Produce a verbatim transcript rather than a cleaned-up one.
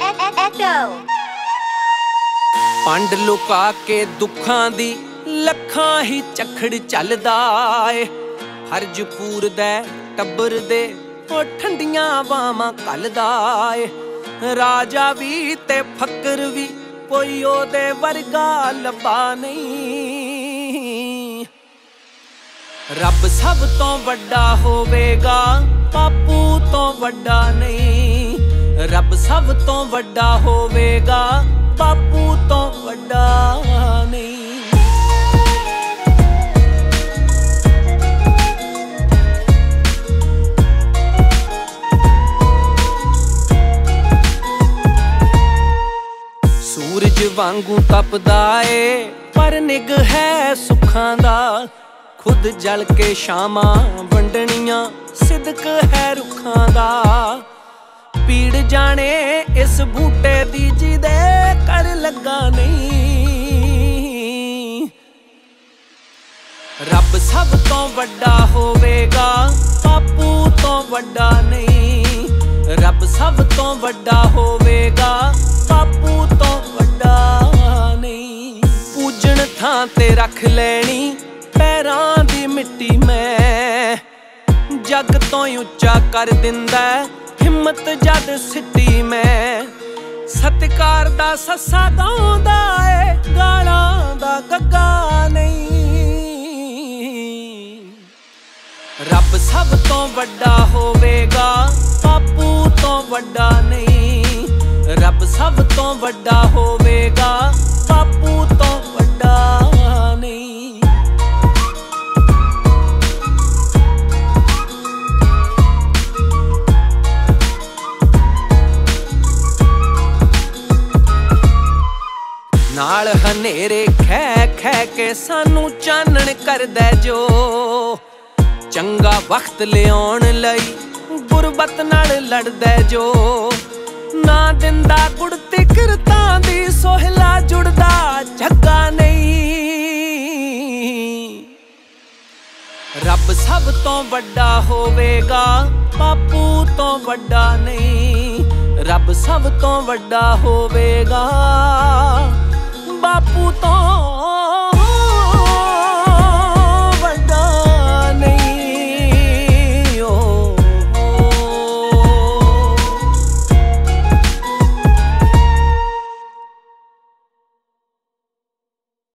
पंड लुका के दुखां दी लखां ही चखड़ चलदा ए। हरज पूर दे टब्बर दे ओ ठंडियां बावां घलदा ए। राजा भी ते फकर भी कोई ओदे वर्गा लभा नहीं। रब सब तो वड्डा होवेगा, बापू तो वड्डा नहीं। रब सब तो वड्डा होवेगा, बापू तो वड्डा नहीं। सूरज वांगू तपदा ए पर निग है सुखां दा। खुद जल के शामां वंडनियां सिदक है रुखां दा। पीड़ जाने इस बूटे दी जिदे कर लगा नहीं। रब सब तो वड्डा होवेगा, बापू तो वड्डा नहीं। रब सब तो वड्डा होवेगा, बापू तो वड्डा नहीं। पूजन थां ते रख लैनी पैरां दी मिट्टी मैं। जग तो उच्चा कर दिंदा हिम्मत जद सिटी मैं। सत्कार दा सस्सा गाउंदा ए, गालां दा गग्गा नहीं। रब सब तो वड्डा होवेगा, बापू तो वड्डा नहीं। रब सब तो वड्डा होवेगा, बापू तो वड्डा नहीं। नाल हनेरे खै खै के सानू चानण करदा जो। चंगा वक्त लियाउण लई गुरबत नाल लड़दा जो। ना दिंदा गुड़ती किरतां दी सोहला जुड़दा झग्गा नहीं। रब सब तो वड्डा होवेगा, बापू तो वड्डा नहीं। रब सब तो वड्डा होवेगा, बापू तो